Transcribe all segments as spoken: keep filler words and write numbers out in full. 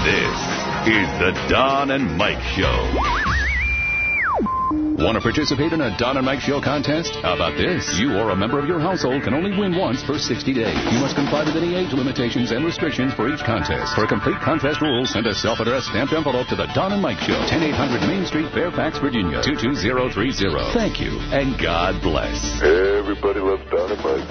This is the Don and Mike Show. Want to participate in a Don and Mike Show contest? How about this? You or a member of your household can only win once for sixty days. You must comply with any age limitations and restrictions for each contest. For complete contest rules, send a self-addressed stamped envelope to the Don and Mike Show, ten eight hundred Main Street, Fairfax, Virginia, two two zero three zero. Thank you, and God bless. Everybody loves Don and Mike.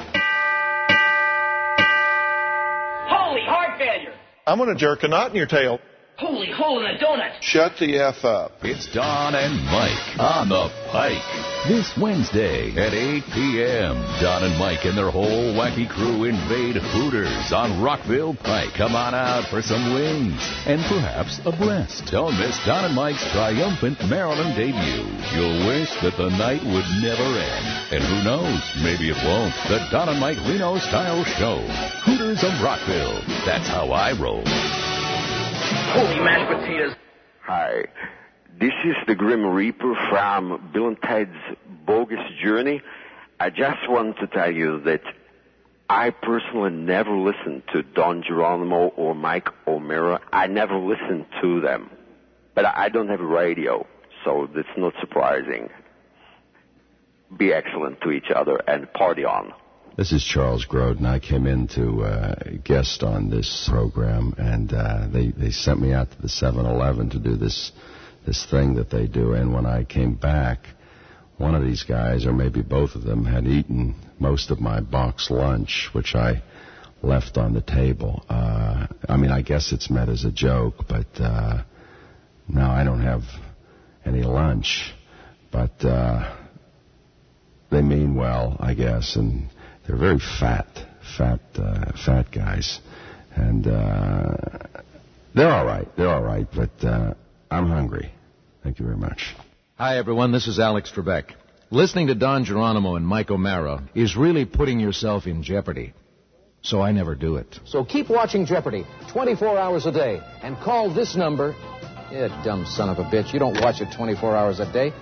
Holy heart failure! I'm going to jerk a knot in your tail. Holy hole in a donut! Shut the F up. It's Don and Mike on the Pike. This Wednesday at eight p.m., Don and Mike and their whole wacky crew invade Hooters on Rockville Pike. Come on out for some wings and perhaps a breast. Don't miss Don and Mike's triumphant Maryland debut. You'll wish that the night would never end. And who knows, maybe it won't. The Don and Mike Reno-style show. Hooters of Rockville. That's how I roll. Holy mashed potatoes. Hi, this is the Grim Reaper from Bill and Ted's Bogus Journey. I just want to tell you that I personally never listened to Don Geronimo or Mike O'Meara. I never listened to them. But I don't have a radio, so that's not surprising. Be excellent to each other and party on. This is Charles Grodin. I came in to uh, guest on this program, and uh, they, they sent me out to the seven eleven to do this this thing that they do. And when I came back, one of these guys, or maybe both of them, had eaten most of my box lunch, which I left on the table. Uh, I mean, I guess it's meant as a joke, but uh, now I don't have any lunch. But uh, they mean well, I guess, and they're very fat, fat, uh, fat guys, and uh, they're all right. They're all right, but uh, I'm hungry. Thank you very much. Hi, everyone. This is Alex Trebek. Listening to Don Geronimo and Mike O'Meara is really putting yourself in jeopardy, so I never do it. So keep watching Jeopardy twenty-four hours a day and call this number. You dumb son of a bitch. You don't watch it twenty-four hours a day.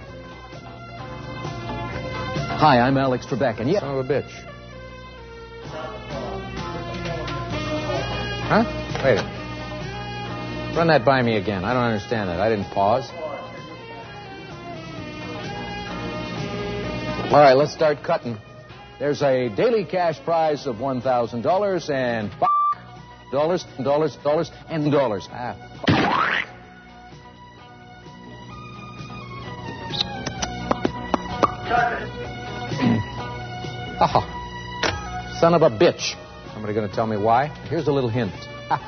Hi, I'm Alex Trebek, and yeah, son of a bitch. Huh? Wait a minute. Run that by me again. I don't understand that. I didn't pause. All right, let's start cutting. There's a daily cash prize of one thousand dollars and f- dollars, dollars, dollars, and dollars. Ah, f- oh, son of a bitch. Somebody going to tell me why? Here's a little hint.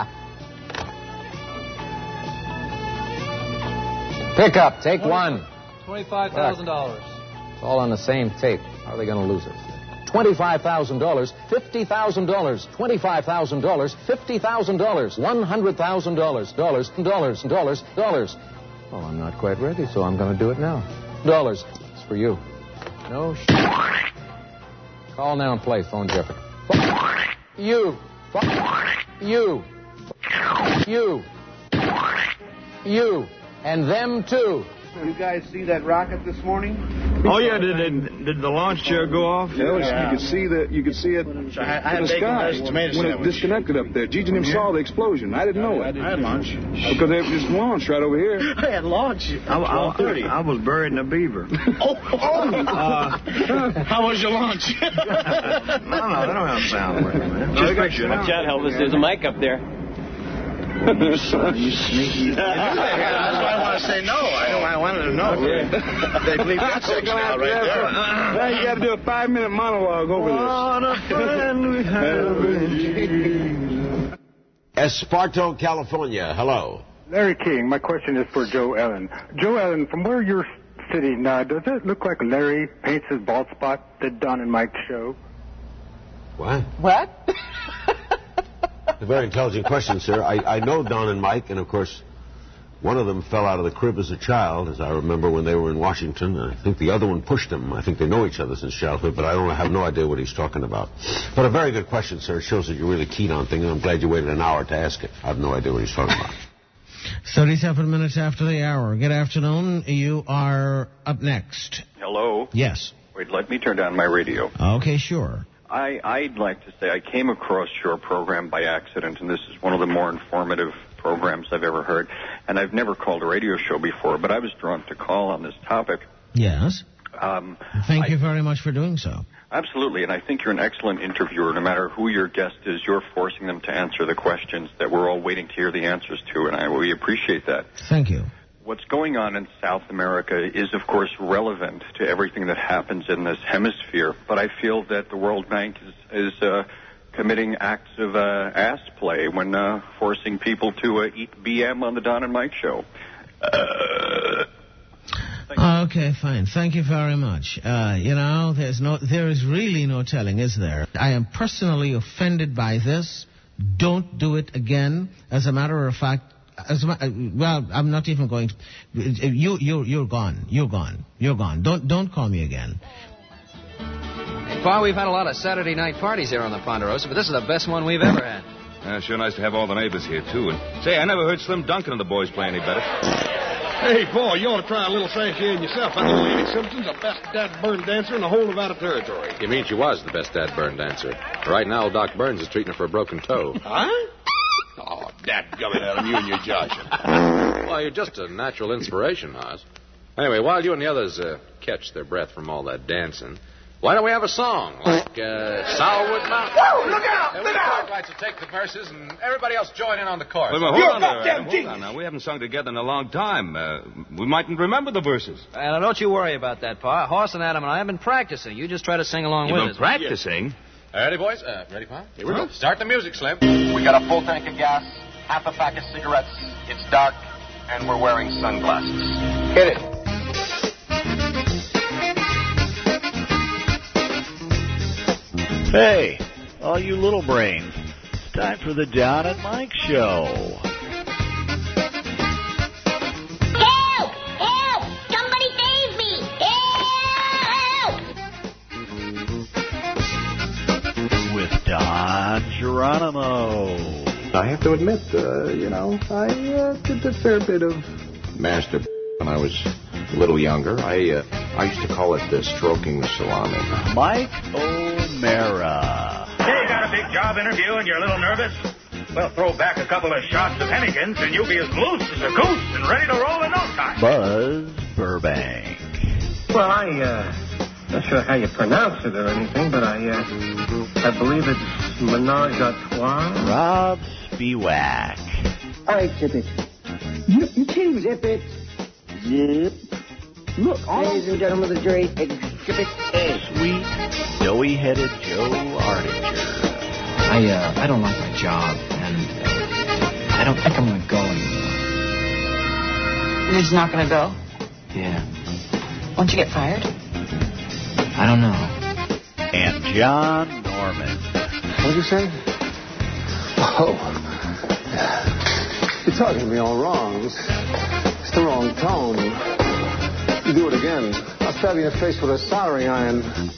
Pick up. Take one. twenty-five thousand dollars. It's all on the same tape. How are they going to lose it? twenty-five thousand dollars, fifty thousand dollars, twenty-five thousand dollars, fifty thousand dollars, one hundred thousand dollars, dollars, dollars, dollars, dollars. Well, I'm not quite ready, so I'm going to do it now. Dollars. It's for you. No sh**. Call now and play Phone Jeopardy. You. You. You. You. And them too. You guys see that rocket this morning? Oh yeah, did did, did the launch chair go off? Yeah, it was, yeah. You could see the you could see it I, I had in the sky tomato when sandwich. it disconnected up there. Gigi and him saw the explosion. I didn't know it. I had lunch because they just launched right over here. I had lunch. I, I, I was buried in a beaver. oh, oh. Uh, how was your lunch? no, no, they don't have sound. Man. Just picture. Watch out, Elvis. There's a mic up there. You son, you sneaky. That's why I want to say no. I don't. I wanted to know. Yeah. They believe that's sex now right there. Now you got to do a five-minute monologue over this. What a friend we have. Esparto, California. Hello. Larry King. My question is for Joe Ellen. Joe Ellen, from where you're sitting, uh, does it look like Larry paints his bald spot that Don and Mike show? What? What? A very intelligent question, sir. I, I know Don and Mike, and of course, one of them fell out of the crib as a child, as I remember when they were in Washington. I think the other one pushed him. I think they know each other since childhood, but I don't I have no idea what he's talking about. But a very good question, sir. It shows that you're really keen on things, and I'm glad you waited an hour to ask it. I have no idea what he's talking about. thirty-seven minutes after the hour. Good afternoon. You are up next. Hello? Yes. Wait, let me turn down my radio. Okay, sure. I, I'd like to say I came across your program by accident, and this is one of the more informative programs I've ever heard. And I've never called a radio show before, but I was drawn to call on this topic. Yes. Um, Thank I, you very much for doing so. Absolutely, and I think you're an excellent interviewer. No matter who your guest is, you're forcing them to answer the questions that we're all waiting to hear the answers to, and I we appreciate that. Thank you. What's going on in South America is, of course, relevant to everything that happens in this hemisphere, but I feel that the World Bank is, is uh, committing acts of uh, ass play when uh, forcing people to uh, eat B M on the Don and Mike show. Uh, Okay, fine. Thank you very much. Uh, you know, there's no, there is really no telling, is there? I am personally offended by this. Don't do it again. As a matter of fact, as a, well, I'm not even going to. You, you, you're gone. You're gone. You're gone. Don't, don't call me again. Hey, Pa, we've had a lot of Saturday night parties here on the Ponderosa, but this is the best one we've ever had. Uh, sure nice to have all the neighbors here, too. And say, I never heard Slim Duncan and the boys play any better. Hey, boy, you ought to try a little Sanchian yourself. I know Lady Simpson's the best dad burn dancer in the whole of out of territory. You mean she was the best dad burn dancer? Right now, Doc Burns is treating her for a broken toe. Huh? Oh, dadgummit, Adam, you and your joshing. Well, you're just a natural inspiration, Oz. Anyway, while you and the others uh, catch their breath from all that dancing, why don't we have a song like uh, Sourwood Mountain? Whoa, look out! And Look we out! Right to take the verses, and everybody else join in on the chorus. Wait, wait, hold You're on a there, goddamn Adam. Hold genius. on now. We haven't sung together in a long time. Uh, we mightn't remember the verses. Well, don't you worry about that, Pa. Horse and Adam and I have been practicing. You just try to sing along You've with been us. practicing? Ready, boys? Uh, ready, Pa? Here we go. Start the music, Slim. We got a full tank of gas, half a pack of cigarettes. It's dark, and we're wearing sunglasses. Hit it. Hey, all you little brains, it's time for the Don and Mike Show. Help! Help! Somebody save me! Help! With Don Geronimo. I have to admit, uh, you know, I uh, did a fair bit of master when I was a little younger. I uh, I used to call it uh, stroking the salami. Mike O'Mara. Hey, you got a big job interview and you're a little nervous? Well, throw back a couple of shots of Hennigan's and you'll be as loose as a goose and ready to roll in no time. Buzz Burbank. Well, I, uh, not sure how you pronounce it or anything, but I, uh, I believe it's Menage a Trois. Rob Spiewak. All right, Zip it. You, you can't zip it. Zip. Look, ladies and gentlemen of the jury, exhibit A. Sweet, doughy-headed Joe Ardinger. I, uh, I don't like my job, and uh, I don't think I'm gonna go anymore. You're just not gonna go? Yeah. Won't you get fired? I don't know. And John Norman. What did you say? Oh. You're talking to me all wrong. It's, it's the wrong tone. You do it again, I'll stab you in the face with a soldering iron.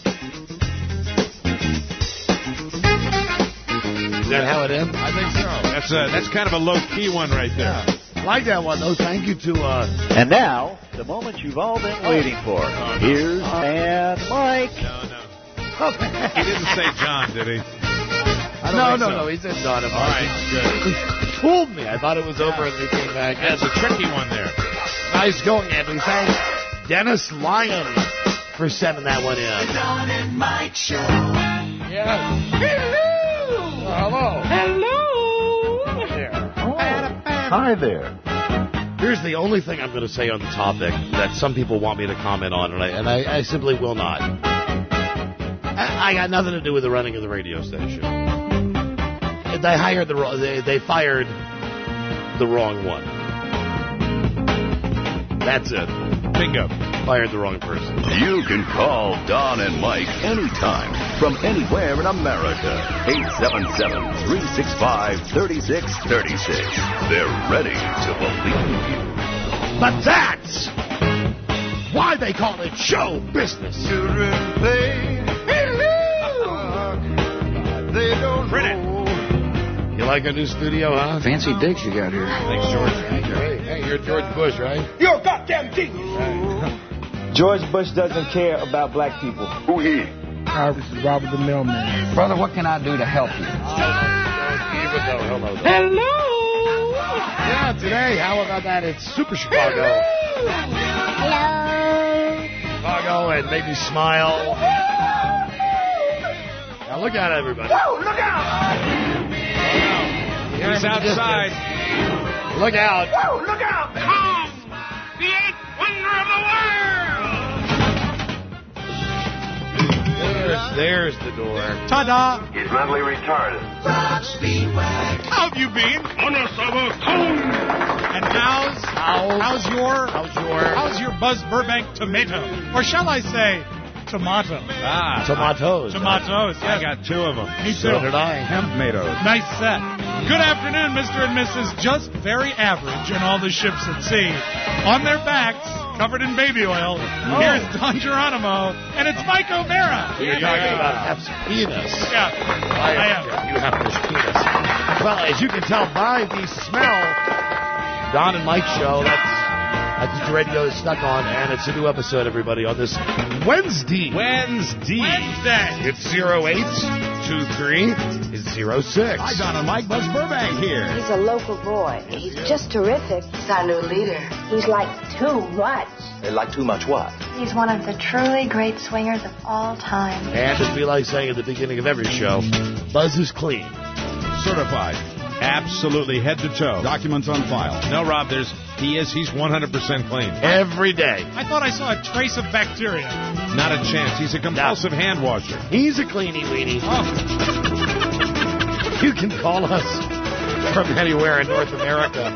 Is that how it ends? I think so. That's a, that's kind of a low-key one right there. Yeah. I like that one, though. Thank you to... Uh... And now, the moment you've all been oh. waiting for. Oh, no. Here's and Mike. No, no. He didn't say John, did he? No, no, so. no. He said Don and Mike. All right, good. Fooled me. I thought it was over and they came back. That's a tricky one there. Nice going, Anthony. Thanks, Dennis Lyon, for sending that one in. The Don and Mike Show. Yeah. Hello. Hello. Hello. There. Oh. Hi there. Here's the only thing I'm going to say on the topic that some people want me to comment on, and I, and I, I simply will not. I, I got nothing to do with the running of the radio station. They hired the wrong, they, they fired the wrong one. That's it. Bingo. Fired the wrong person. You can call Don and Mike anytime from anywhere in America. eight seven seven, three six five, three six three six. They're ready to believe you. But that's why they call it show business. Children play. They don't know. You like our new studio, huh? Fancy digs you got here. Thanks, George. Thank you. Hey, hey, you're George Bush, right? You're a goddamn genius. Right. George Bush doesn't care about black people. Who he? Hi, this is Robert the Mailman. Brother, what can I do to help you? Hello. Hello. Yeah, today, how about that? It's Super Chicago. Hello. Chicago and make me smile. Now look out, everybody. Whoa, look out! He's outside. Look out. Whoa, look out! Come! The eighth wonder of the world! There's, there's the door. Ta-da! He's mentally retarded. How have you been? On a summer cone! And how's, how's how's your how's your how's your Buzz Burbank tomato, or shall I say tomato? Ah, tomatoes. Tomatoes. Yes. I got two of them. Me So too. did I. Hemp-matoes. Nice set. Good afternoon, Mister and Missus Just Very Average and all the ships at sea. On their backs, covered in baby oil, Oh. here's Don Geronimo, and it's Mike O'Mara. You're talking about Hef's penis. Yeah, I, I am. You have this penis. Well, as you can tell by the smell, Don and Mike show, that's, that's what the radio is stuck on, and it's a new episode, everybody, on this Wednesday. Wednesday. Wednesday. It's zero eight two three zero six. Hi, Don and Mike. Buzz Burbank here. He's a local boy. He's just terrific. He's our new leader. He's like too much. Like too much what? He's one of the truly great swingers of all time. And as we like saying at the beginning of every show, Buzz is clean. Certified. Absolutely head to toe. Documents on file. No, Rob, there's he is. He's one hundred percent clean. Every day. I thought I saw a trace of bacteria. Not a chance. He's a compulsive no. hand washer. He's a cleanie weenie. Oh. You can call us from anywhere in North America,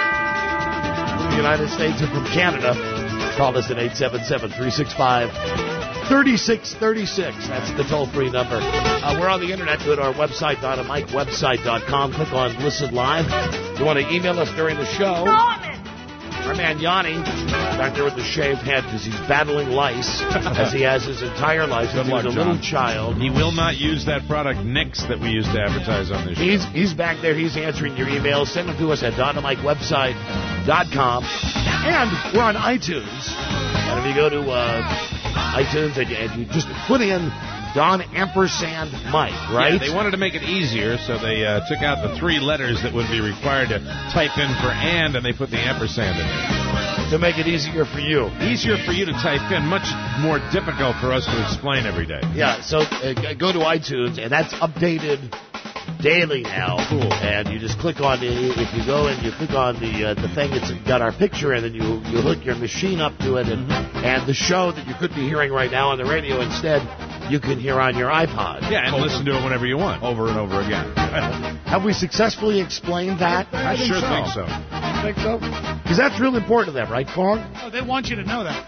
the United States, or from Canada. Call us at eight seven seven, three six five, three six three six. That's the toll-free number. Uh, we're on the internet. Go to our website, don and mike website dot com. Click on Listen Live. If you want to email us during the show, our man Yanni, back there with the shaved head, because he's battling lice, as he has his entire life since he was a little child. He will not use that product Nix that we used to advertise on this show. He's, he's back there. He's answering your emails. Send them to us at don and mike website dot com. And we're on iTunes. And if you go to uh, iTunes and you, and you just put in Don ampersand Mike, right? Yeah, they wanted to make it easier, so they uh, took out the three letters that would be required to type in for and, and they put the ampersand in there. To make it easier for you. Easier for you to type in, much more difficult for us to explain every day. Yeah, so uh, go to iTunes, and that's updated daily now. Cool. And you just click on the, if you go and you click on the uh, the thing that's got our picture in, and you you hook your machine up to it, and, mm-hmm. and the show that you could be hearing right now on the radio instead, you can hear on your iPod. Yeah, and over. Listen to it whenever you want, over and over again. Have we successfully explained that? I, I sure think so. Think so? Because that's real important to them, right, Kong? Oh, they want you to know that.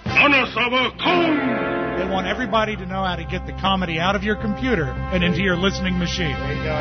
They want everybody to know how to get the comedy out of your computer and into your listening machine. There you go.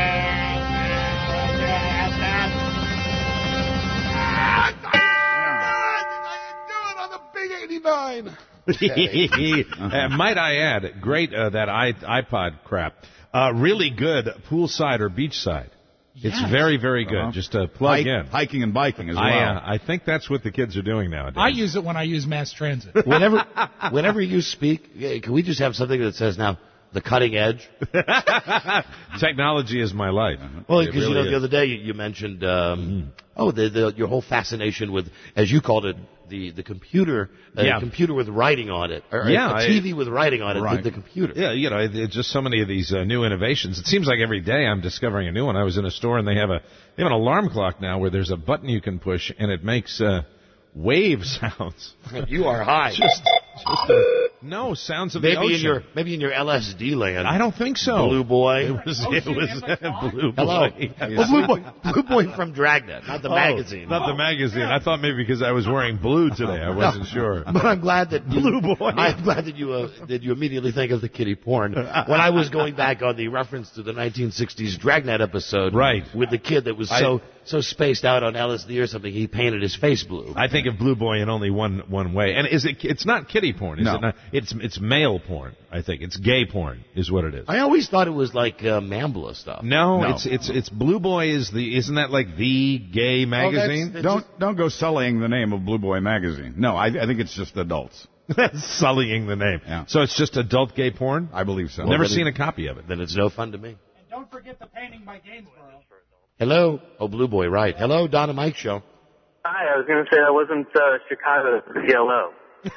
eighty-nine. uh, might I add, great uh, that I, iPod crap. Uh, really good poolside or beachside. Yes. It's very, very good. Uh-huh. Just to plug Hike, in. Hiking and biking as well. I, uh, I think that's what the kids are doing nowadays. I use it when I use mass transit. Whenever, whenever you speak, can we just have something that says now, the cutting edge? Technology is my life. Uh-huh. Well, because really you know, is. the other day you, you mentioned, um, mm-hmm. oh, the, the, your whole fascination with, as you called it, the the computer, uh, yeah. computer with writing on it, or yeah, a T V I, with writing on it, right. the, the computer. Yeah, you know, it's just so many of these uh, new innovations. It seems like every day I'm discovering a new one. I was in a store and they have a they have an alarm clock now where there's a button you can push and it makes uh, wave sounds. You are high. just, just a, no sounds of maybe the ocean. in your maybe in your L S D land. I don't think so. Blue Boy. It was oh, it was uh, Blue Boy. Hello. Well, Blue Boy. Blue Boy from Dragnet, not the oh, magazine. Not the magazine. I thought maybe because I was wearing blue today, I wasn't no, sure. But I'm glad that you, Blue Boy. I'm glad that you uh, that you immediately think of the kiddie porn. When I was going back on the reference to the nineteen sixties Dragnet episode, right, with the kid that was I, so so spaced out on L S D or something, he painted his face blue. I think of Blue Boy in only one one way. And is it? It's not kiddie porn, is no. it not? It's it's male porn. I think it's gay porn, is what it is. I always thought it was like uh, Mambla stuff. No, no, it's it's it's Blue Boy is the isn't that like the gay magazine? Oh, that's, that's don't don't go sullying the name of Blue Boy magazine. No, I, I think it's just adults. Sullying the name. Yeah. So it's just adult gay porn? I believe so. I've never Well, seen it, a copy of it. Then it's no fun to me. And don't forget the painting by Gainsborough. Hello. Oh, Blue Boy, right. Hello, Don and Mike Show. Hi, I was going to say that wasn't uh, Chicago, yellow.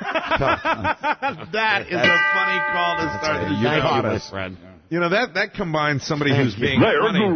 That is a funny call to start the You show. caught us, friend. You know, that, that combines somebody Thank who's you. being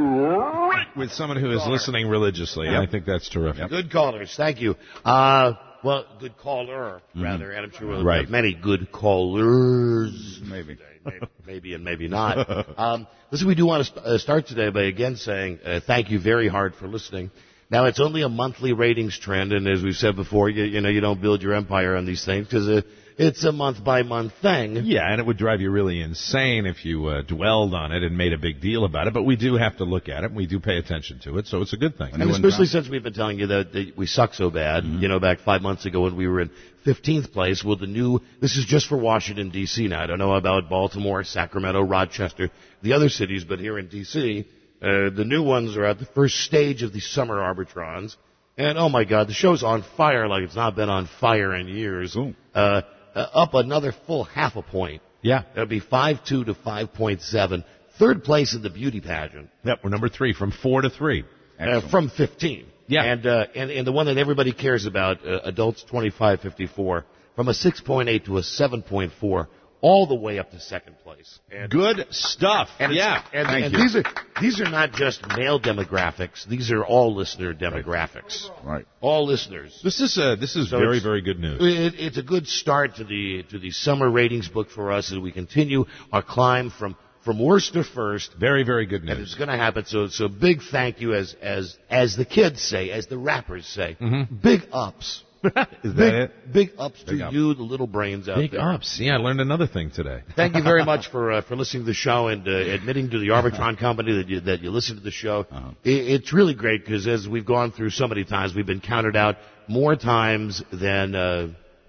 funny with someone who is listening religiously. Yep. I think that's terrific. Good callers. Thank you. Uh, well, good caller, rather. And I'm sure we'll Right. have many good callers. Maybe. maybe, maybe and maybe not. Um, listen, we do want to st- uh, start today by again saying uh, thank you very hard for listening. Now, it's only a monthly ratings trend, and as we've said before, you, you know, you don't build your empire on these things because uh, it's a month-by-month thing. Yeah, and it would drive you really insane if you uh, dwelled on it and made a big deal about it. But we do have to look at it, and we do pay attention to it, so it's a good thing. And especially since we've been telling you that, that we suck so bad, mm-hmm. you know, back five months ago when we were in fifteenth place. Well, the new, this is just for Washington, D C now. I don't know about Baltimore, Sacramento, Rochester, the other cities, but here in D C, uh, the new ones are at the first stage of the summer arbitrons. And, oh, my God, the show's on fire like it's not been on fire in years. Uh, uh, up another full half a point. Yeah. That'll be five two to five point seven. Third place in the beauty pageant. Yep, we're number three, from four to three. Uh, from fifteen. Yeah. And, uh, and, and the one that everybody cares about, uh, adults twenty-five fifty-four, from a six point eight to a seven point four, all the way up to second place. And, Good stuff. And yeah. And, Thank and you. these are these are not just male demographics. These are all listener demographics. Right. All listeners. This is uh, this is So very it's- very good news. It, it's a good start to the to the summer ratings book for us as we continue our climb from from worst to first. Very very good And news. it's going to happen. So so big thank you as as as the kids say, as the rappers say. Mm-hmm. Big ups. Is that big, it? Big ups Big to up. you, the little brains out Big there. ups. Yeah, I learned another thing today. Thank you very much for uh, for listening to the show and uh, admitting to the Arbitron company that you that you listen to the show. Uh-huh. It, it's really great because as we've gone through so many times, we've been counted out more times than uh,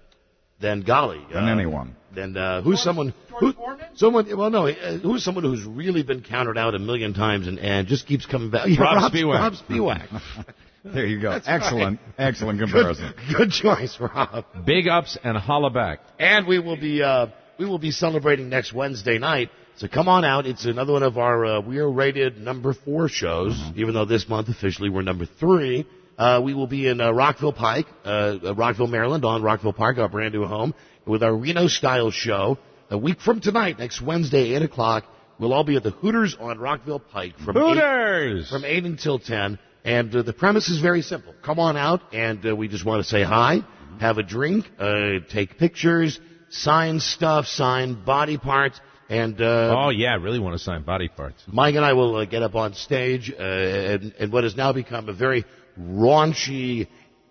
than golly Than uh, anyone. Than uh, who's someone who, someone well no uh, who's someone who's really been counted out a million times and, and just keeps coming back. Yeah, Rob Rob Spiewak. Rob Spiewak. There you go. That's Excellent, right. excellent comparison. Good, good choice, Rob. Big ups and holla back. And we will be uh, we will be celebrating next Wednesday night. So come on out. It's another one of our uh, we are rated number four shows. Mm-hmm. Even though this month officially we're number three. Uh, we will be in uh, Rockville Pike, uh, Rockville, Maryland, on Rockville Park, our brand new home, with our Reno style show. A week from tonight, next Wednesday, eight o'clock, we'll all be at the Hooters on Rockville Pike from Hooters eight, from eight until ten. And uh, the premise is very simple. Come on out, and uh, we just want to say hi, have a drink, uh, take pictures, sign stuff, sign body parts, and uh, Oh yeah, I really want to sign body parts. Mike and I will uh, get up on stage, uh, and, and what has now become a very raunchy,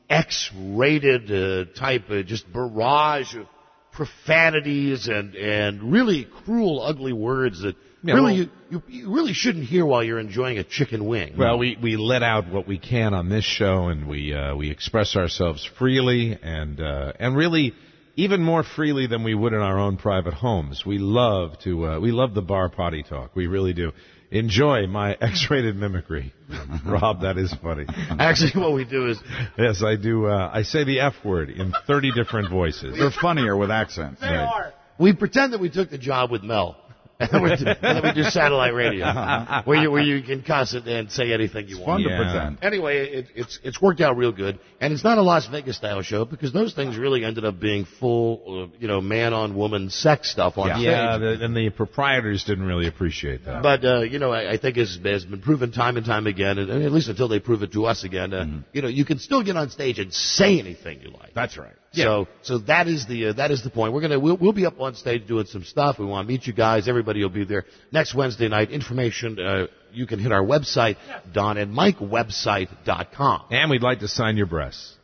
X-rated uh, type, uh, just barrage of profanities and and really cruel, ugly words that Yeah, really well- you, you you really shouldn't hear while you're enjoying a chicken wing. Well, we, we let out what we can on this show, and we uh, we express ourselves freely, and uh, and really even more freely than we would in our own private homes. We love to uh, we love the bar potty talk. We really do. Enjoy my X-rated mimicry, Rob. That is funny. Actually, what we do is yes, I do. Uh, I say the F word in thirty different voices. They're funnier with accents. They are. We pretend that we took the job with Mel. And then, we do, and then we do satellite radio, where you where you can cuss it and say anything you It's want. fun to pretend. Anyway, it, it's it's worked out real good, and it's not a Las Vegas style show because those things really ended up being full, uh, you know, man on woman sex stuff on Yeah, stage. yeah the, and the proprietors didn't really appreciate that. But uh, you know, I, I think it's has been proven time and time again, and, and at least until they prove it to us again, uh, mm-hmm. you know, you can still get on stage and say anything you like. That's right. So, so that is the uh, that is the point. We're gonna we'll, we'll be up on stage doing some stuff. We want to meet you guys. Everybody will be there next Wednesday night. Information uh, you can hit our website, don and mike website dot com. And we'd like to sign your breasts.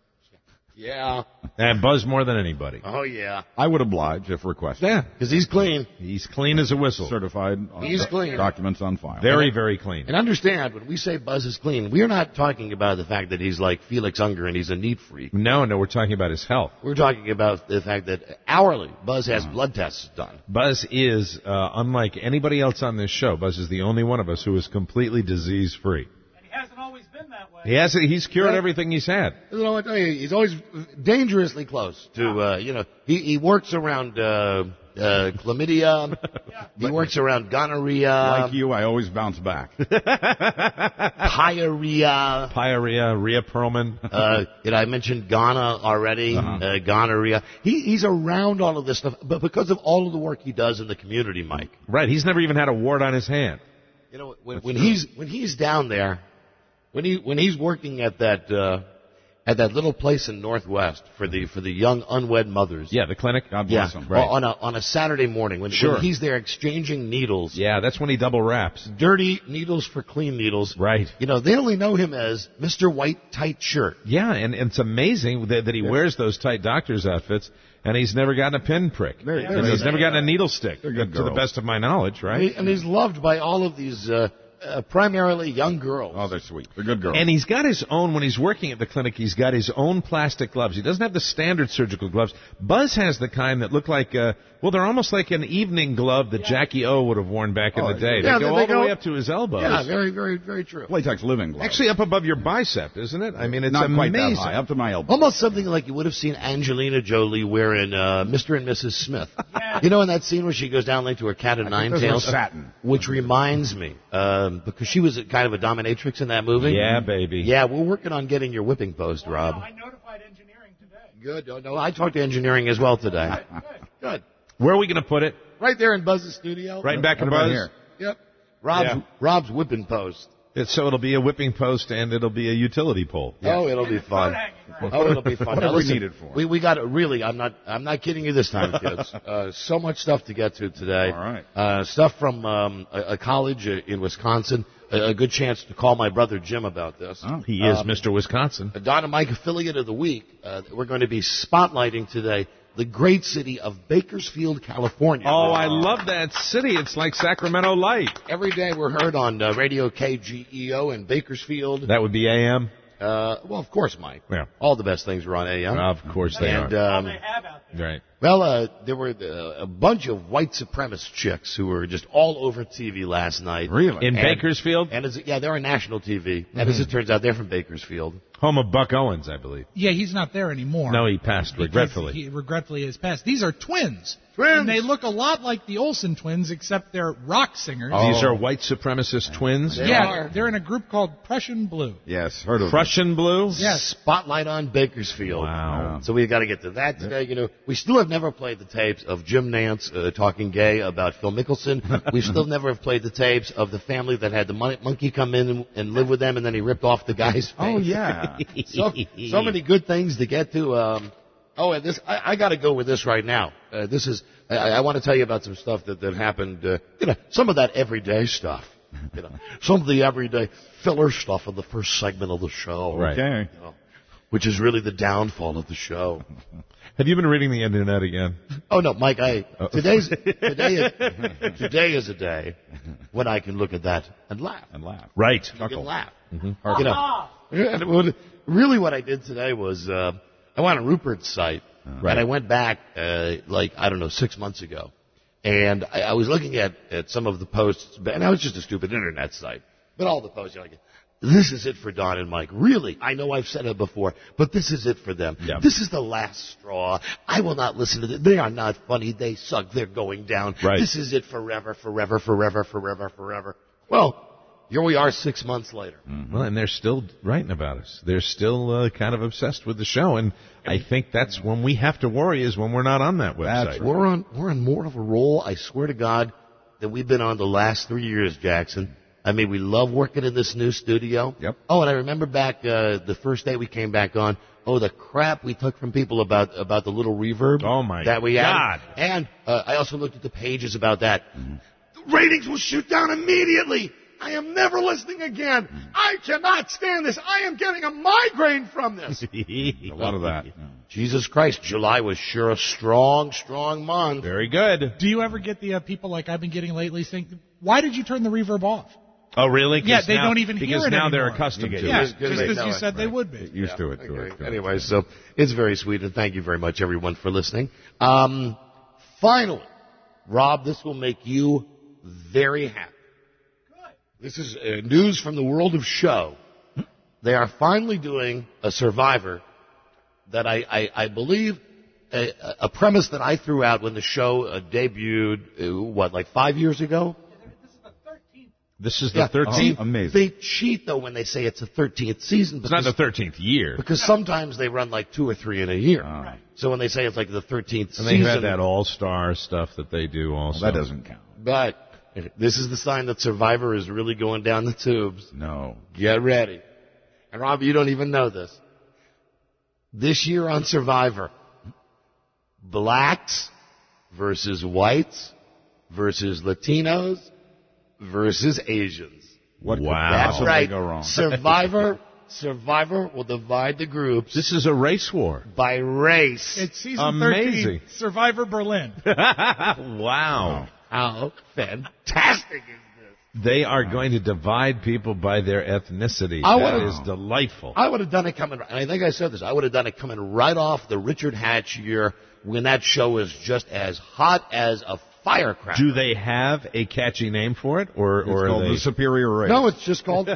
Yeah. And Buzz more than anybody. Oh yeah. I would oblige if requested. Yeah, because he's clean. He's clean as a whistle. Certified. He's clean. Documents on file. Very, very clean. And understand, when we say Buzz is clean, we are not talking about the fact that he's like Felix Unger and he's a neat freak. No, no, we're talking about his health. We're talking about the fact that hourly Buzz has blood tests done. Buzz is, uh, unlike anybody else on this show, Buzz is the only one of us who is completely disease-free. And he hasn't always been. He has. He's cured everything he's had. You know, I tell you, he's always dangerously close to. Uh, you know, he he works around uh, uh, chlamydia. He works around gonorrhea. Like you, I always bounce back. Pyorrhea. Pyorrhea, Rhea Perlman. uh, you know, I mentioned Ghana already. Uh-huh. Uh, gonorrhea. He he's around all of this stuff, but because of all of the work he does in the community, Mike. Right. He's never even had a wart on his hand. You know, when, when he's when he's down there, when he when he's working at that uh, at that little place in Northwest for the for the young unwed mothers. Yeah, the clinic. God bless yeah, him. Right. On a on a Saturday morning when, sure. when he's there exchanging needles. Yeah, that's when he double wraps. Dirty needles for clean needles. Right. You know, they only know him as Mister White Tight Shirt. Yeah, and, and it's amazing that, that he yeah. wears those tight doctor's outfits. And he's never gotten a pinprick. Very, and he's never gotten a needle stick, to girls. the best of my knowledge, right? And, he, and he's loved by all of these, uh, uh, primarily young girls. Oh, they're sweet. They're good girls. And he's got his own, when he's working at the clinic, he's got his own plastic gloves. He doesn't have the standard surgical gloves. Buzz has the kind that look like, uh, well, they're almost like an evening glove that yeah. Jackie O would have worn back in oh, the day. Yeah, they go they all go, the way up to his elbows. Yeah, very, very, very true. Latex living gloves. Actually, up above your bicep, isn't it? I mean, it's Not amazing. quite that high, up to my elbow. Almost something like you would have seen Angelina Jolie wearing uh, Mister and Missus Smith. Yeah. You know, in that scene where she goes down like to her cat of nine tails? Satin. Which reminds me, um, because she was kind of a dominatrix in that movie. Yeah, baby. Yeah, we're working on getting your whipping post, Rob. Oh, no, I notified engineering today. Good. Oh, no, I talked to engineering as well today. Good. Good. Where are we going to put it? Right there in Buzz's studio. Right back in Right Buzz? here. Yep. Rob's, Yeah. Rob's whipping post. It's, so it'll be a whipping post and it'll be a utility pole. Oh, it'll be fun. Oh, it'll be fun. What Now, do we listen, need it for? We we got it. Really, I'm not I'm not kidding you this time, kids. uh, so much stuff to get to today. All right. Uh, stuff from um, a, a college in Wisconsin. A, a good chance to call my brother Jim about this. Oh, he is um, Mister Wisconsin. A Don and Mike affiliate of the week. Uh, we're going to be spotlighting today the great city of Bakersfield, California. Oh, I love that city. It's like Sacramento Light. Every day we're heard on uh, Radio K G E O in Bakersfield. That would be A M? Uh, well, of course, Mike. Yeah. All the best things are on A M. Of course they and, are. Um, All they have out there. Right. Well, uh, there were uh, a bunch of white supremacist chicks who were just all over T V last night. Really? In and, Bakersfield? And as, yeah, they're on national T V. And Mm-hmm. as it turns out, they're from Bakersfield. Home of Buck Owens, I believe. Yeah, he's not there anymore. No, he passed, regretfully. He regretfully has passed. These are twins. Twins. And they look a lot like the Olsen twins, except they're rock singers. Oh. These are white supremacist twins? They yeah, are. they're in a group called Prussian Blue. Yes, heard of Prussian Blue? Yes. Spotlight on Bakersfield. Wow. So we've got to get to that today. You know, we still have never played the tapes of Jim Nance uh, talking gay about Phil Mickelson. We still never have played the tapes of the family that had the mon- monkey come in and, and live with them, and then he ripped off the guy's face. Oh, yeah. so, so many good things to get to. Um, oh, and this I, I got to go with this right now. Uh, this is I, I want to tell you about some stuff that that happened. Uh, you know, some of that everyday stuff. You know, some of the everyday filler stuff in the first segment of the show. Right. Okay. You know, which is really the downfall of the show. Have you been reading the internet again? Oh no, Mike! I today's today is, today is a day when I can look at that and laugh And laugh. Right. You can laugh. Mm-hmm. You know, and what, really what I did today was uh, I went on Rupert's site Right. and I went back uh, like I don't know six months ago, and I, I was looking at, at some of the posts, and I was just a stupid internet site, but all the posts are like, this is it for Don and Mike. Really, I know I've said it before, but this is it for them. Yeah. This is the last straw. I will not listen to them. They are not funny. They suck. They're going down. Right. This is it forever, forever, forever, forever, forever. Well, here we are six months later. Mm-hmm. Well, and they're still writing about us. They're still uh, kind of obsessed with the show, and I think that's when we have to worry is when we're not on that website. That's, we're on we're on more of a roll, I swear to God, than we've been on the last three years, Jackson. I mean, we love working in this new studio. Yep. Oh, and I remember back uh, the first day we came back on. Oh, the crap we took from people about about the little reverb. Oh my that we God! Had. And uh, I also looked at the pages about that. Mm-hmm. The ratings will shoot down immediately. I am never listening again. I cannot stand this. I am getting a migraine from this. A lot of that. Jesus Christ, July was sure a strong, strong month. Very good. Do you ever get the uh, people like I've been getting lately saying, why did you turn the reverb off? Oh, really? Yeah, they now, don't even hear because it now anymore. they're accustomed to Yeah, it. just because you said they would be. Get used Yeah, to it. To okay. it to Anyway, so it's very sweet, and thank you very much, everyone, for listening. Um, finally, Rob, this will make you very happy. Good. This is uh, news from the world of show. They are finally doing a Survivor that I, I, I believe, a, a premise that I threw out when the show uh, debuted, uh, what, like five years ago? This is the Yeah. thirteenth. See, amazing. They cheat, though, when they say it's a thirteenth season. It's not the thirteenth year. Because sometimes they run like two or three in a year. Right. So when they say it's like the thirteenth And season. they had that all-star stuff that they do also. Well, that doesn't count. But this is the sign that Survivor is really going down the tubes. No. Get ready. And Rob, you don't even know this. This year on Survivor, blacks versus whites versus Latinos versus Asians. What could Wow. That's possibly right. go wrong? Survivor, Survivor will divide the groups This is a race war. by race. It's season Amazing. thirteen, Survivor Berlin. Wow. How fantastic is this? They are going to divide people by their ethnicity. I That wanna- is delightful. I would have done it coming, and I think I said this, I would have done it coming right off the Richard Hatch year when that show was just as hot as a firecracker. Do they have a catchy name for it, or It's or called are they... the superior race. No, it's just called,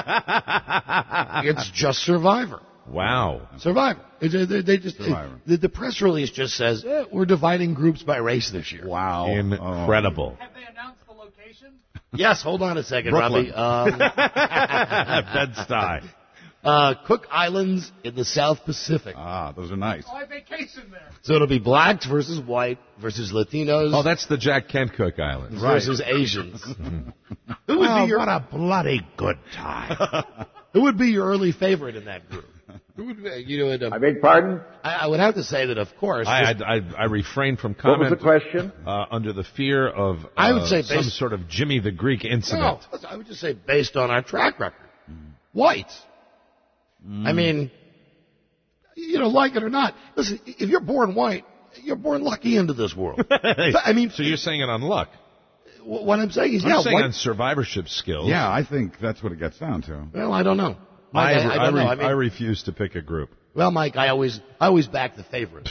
it's just Survivor. Wow. Survivor. It- They, they just, Survivor. the, the press release just says, eh, we're dividing groups by race this year. Wow. Incredible. Have they announced the location? Yes, hold on a second, Brooklyn. Robbie. Um, Bed-Stuy. uh, Cook Islands in the South Pacific. Ah, those are nice. Oh, I vacation there. So it'll be blacks versus white versus Latinos Oh, that's the Jack Kent Cook Islands. versus Asians. Who would Oh, be your what a bloody good time. Who would be your early favorite in that group? Who would be, you know? Um, I beg pardon? I, I would have to say that, of course. I, this- I, I, I refrain from What was comment the question? uh, under the fear of uh, I would say some based- sort of Jimmy the Greek incident. no, I would just say based on our track record, whites. I mean, you know, like it or not. Listen, if you're born white, you're born lucky into this world. I mean, So you're saying it on luck. what I'm saying is, I'm yeah, saying white, on survivorship skills. Yeah, I think that's what it gets down to. well, I don't know. I, Mike, I, I I, don't re- know. I mean, I refuse to pick a group. well, Mike, I always, I always back the favorites.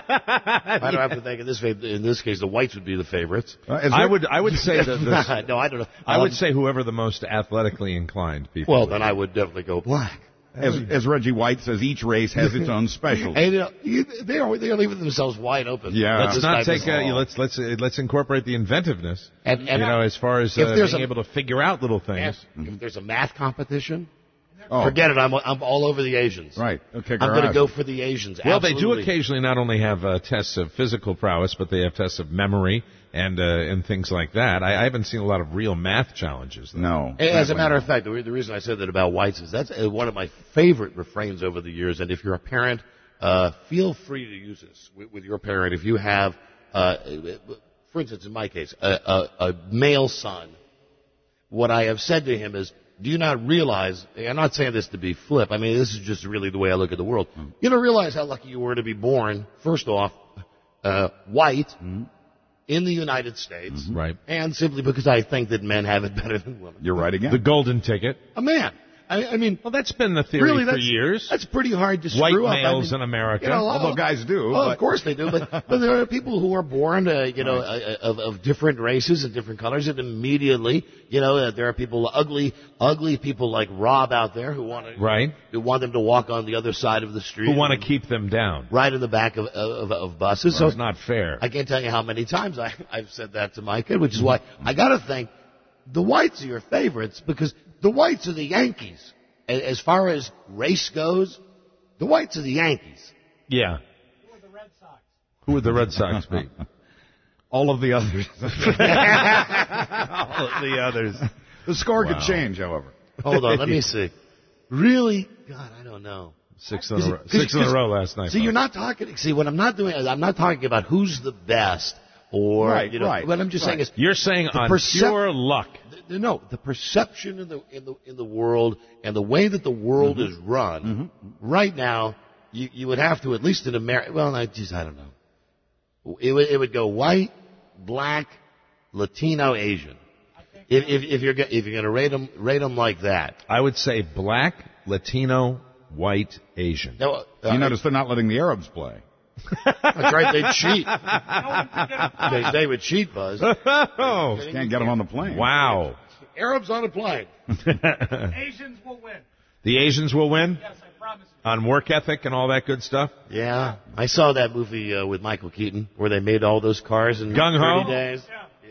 I don't have to think in this, fa- in this case, the whites would be the favorites. Uh, is I there- would I would say that the, no, I don't know. I would Um, say whoever the most athletically inclined people. well, would then be. I would definitely go black. As, as Reggie White says, each race has its own special. And, you know, you, they are they are leaving themselves wide open. Yeah. Let's This not type take. of- Uh, let's let's uh, let's incorporate the inventiveness. And- and- you know, as far as if uh, there's being a- able to figure out little things. If there's a math competition, Oh, forget it. I'm I'm all over the Asians. right. Okay, I'm going to go for the Asians. Well, they do Absolutely. occasionally not only have uh, tests of physical prowess, but they have tests of memory and uh, and things like that. I, I haven't seen a lot of real math challenges. Though. No. As a matter of fact, the, re- the reason I said that about whites is that's uh, one of my favorite refrains over the years. And if you're a parent, uh, feel free to use this with, with your parent. If you have, uh, for instance, in my case, a, a, a male son, what I have said to him is, do you not realize, I'm not saying this to be flip, I mean, this is just really the way I look at the world. You don't realize how lucky you were to be born, first off, uh, white, Mm-hmm. in the United States, Right. and simply because I think that men have it better than women. You're right again. The golden ticket. A man. I, I mean, Well, that's been the theory really, for that's, years. that's pretty hard to White screw up. I males mean, in America. you know, Although guys do. Oh, but- of course they do, but but there are people who are born, uh, you know, uh, of, of different races and different colors, and immediately, you know, uh, there are people, ugly, ugly people like Rob out there who want to, Right. who want them to walk on the other side of the street, Who want to keep them down. right in the back of of, of buses. So So it's not fair. I can't tell you how many times I, I've said that to my kid, which is why I got to think the whites are your favorites because the whites are the Yankees. A- As far as race goes, the whites are the Yankees. Yeah. Who are the Red Sox? Who would the Red Sox be? All of the others. All of the others. The score Wow. could change, however. Hold on, let me see. Really? God, I don't know. Six in a row, Cause- six in a cause- row last night. See, you're not talking. See, what I'm not doing is I'm not talking about who's the best or Right, you know. right, What I'm just right. saying is You're saying the on percep- pure luck. the- no, the perception in the in the in the world and the way that the world Mm-hmm. is run right now, you you would have to at least in America. Well, I just I don't know. It would it would go white, black, Latino, Asian. If if, if you're go- if you're going to rate them rate them like that. I would say black, Latino, white, Asian. Now, uh, You notice they're not letting the Arabs play. That's right, they cheat. they, they would cheat, Buzz. Oh, Can't get them on the plane. wow. Arabs on a plane. Asians will win. The Asians will win? Yes, I promise you. On work ethic and all that good stuff? Yeah. I saw that movie uh, with Michael Keaton where they made all those cars in Gung Ho? thirty days.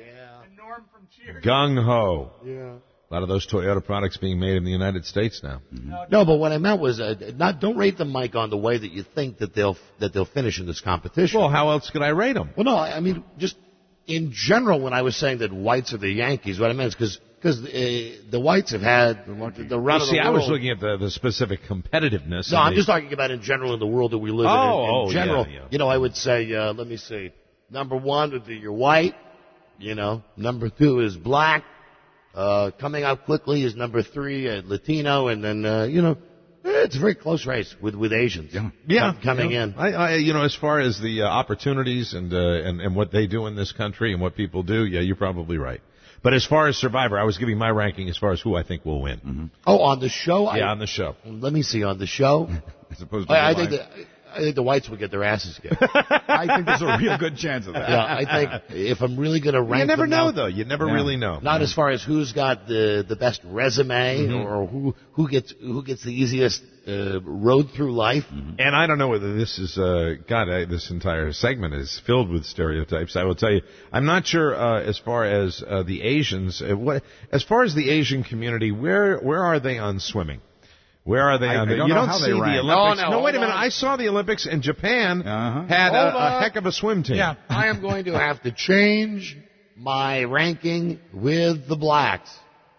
Gung Ho. Yeah. A lot of those Toyota products being made in the United States now. Mm-hmm. No, but what I meant was uh, not. Don't rate them, Mike, on the way that you think that they'll that they'll finish in this competition. Well, how else could I rate them? Well, no, I, I mean just in general. When I was saying that whites are the Yankees, what I meant is because because uh, the whites have had the, the run well, of see, the world. I was looking at the, the specific competitiveness. No, I'm the... just talking about in general in the world that we live oh, in. In, in oh, general, yeah, yeah. you know, I would say, uh, let me see, number one would be your white. You know, number two is black. Uh, coming out quickly is number three, uh, Latino, and then, uh, you know, it's a very close race with, with Asians yeah. Yeah, com- coming you know, in. I, I, you know, as far as the uh, opportunities and, uh, and and what they do in this country and what people do, yeah, you're probably right. But as far as Survivor, I was giving my ranking as far as who I think will win. Mm-hmm. Oh, on the show? Yeah, I, on the show. Let me see, on the show? As opposed to I, I think that... I think the whites would get their asses kicked. I think there's a real good chance of that. Yeah, I think if I'm really going to rank You never them know, now, though. You never yeah. really know. Not yeah. as far as who's got the the best resume mm-hmm. or who who gets who gets the easiest uh, road through life. Mm-hmm. And I don't know whether this is uh, God. I, this entire segment is filled with stereotypes. I will tell you, I'm not sure uh, as far as uh, the Asians. Uh, what as far as the Asian community, where where are they on swimming? Where are they I, on I the, don't you know don't how see they the rank. Olympics. No, no, no wait a minute. on. I saw the Olympics, and Japan uh-huh. had a, a on. heck of a swim team. Yeah, I am going to have to change my ranking with the blacks.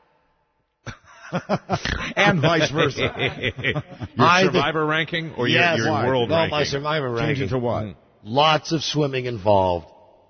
And vice versa. Your I Survivor think, ranking or yes, your, your world no, ranking? my Survivor ranking. Change it to what? Mm. Lots of swimming involved.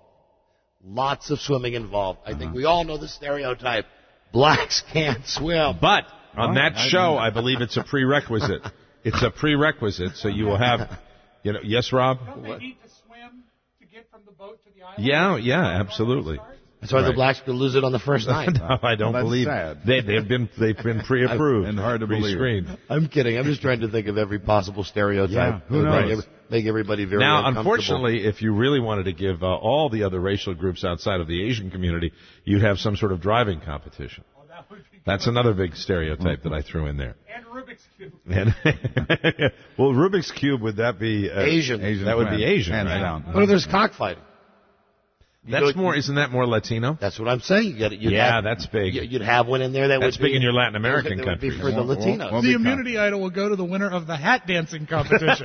Lots of swimming involved. I uh-huh. think we all know the stereotype. Blacks can't swim. But on oh, that I show, I believe it's a prerequisite. It's a prerequisite, so you will have, you know, yes, Rob? Don't they need to swim to get from the boat to the island? Yeah, yeah, absolutely. That's why right. the blacks could lose it on the first night. No, I don't well, believe sad. they they've been they've been pre-approved and hard to believe. Pre-screened. I'm kidding. I'm just trying to think of every possible stereotype. Yeah, who knows? Make, every, make everybody very Now, uncomfortable. unfortunately, if you really wanted to give uh, all the other racial groups outside of the Asian community, you'd have some sort of driving competition. Oh, that would be That's another big stereotype mm-hmm. that I threw in there. And Rubik's Cube. And well, Rubik's Cube, would that be uh, Asian? Asian? That would be Asian, Hands right? down. What if there's cockfighting? You That's go, more. Isn't that more Latino? That's what I'm saying. You got Yeah, have, that's big. You'd have one in there that that's would be big in your Latin American that would countries. be for the Latinos. Well, the immunity idol will go to the winner of the hat dancing competition.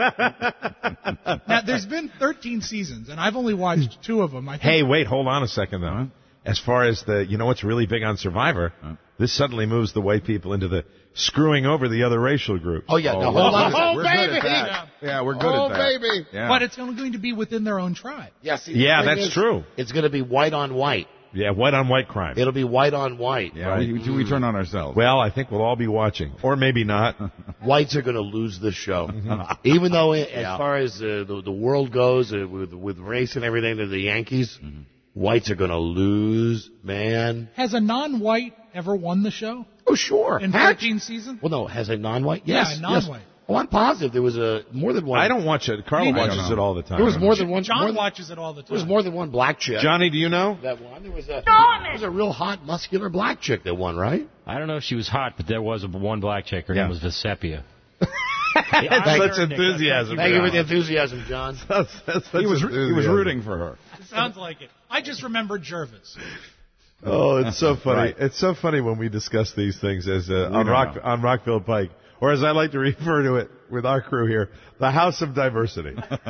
Now, there's been thirteen seasons, and I've only watched two of them. I think Hey, wait, hold on a second, though. Huh? As far as the, you know what's really big on Survivor? Huh? This suddenly moves the white people into the screwing over the other racial groups. Oh, yeah. Oh, No, well, hold on. Oh, we're baby. good at that. Yeah. yeah, we're good oh, at that. baby. Yeah. But it's only going to be within their own tribe. Yeah, see, yeah the thing that's is, true. It's going to be white on white. Yeah, white on white crime. It'll be white on white. Yeah, right? we, we turn on ourselves. Well, I think we'll all be watching. Or maybe not. Whites are going to lose this show. Even though, as yeah. far as uh, the, the world goes, uh, with, with race and everything, to the Yankees, mm-hmm. whites are going to lose, man. Has a non-white ever won the show? Oh, sure. In Hatch? thirteen seasons? Well, no, has a non-white? Yes. Yeah, non-white. Yes. Oh, I'm positive there was a more than one. I don't watch it. Carla watches it all the time. There was more than one. John more than, watches it all the time. There was more than one black chick. Johnny, do you know? That one. There was a, there was a real hot, muscular black chick that won, right? I don't know if she was hot, but there was a one black chick. Her yeah. name was Vesepia. That's enthusiasm. Thank you for the enthusiasm, John. that's, that's, that's he was he was rooting for her. It sounds like it. I just remembered Jervis. Oh, it's so funny. Right. It's so funny when we discuss these things as uh, on Rock on Rockville Pike, or as I like to refer to it with our crew here, the House of Diversity.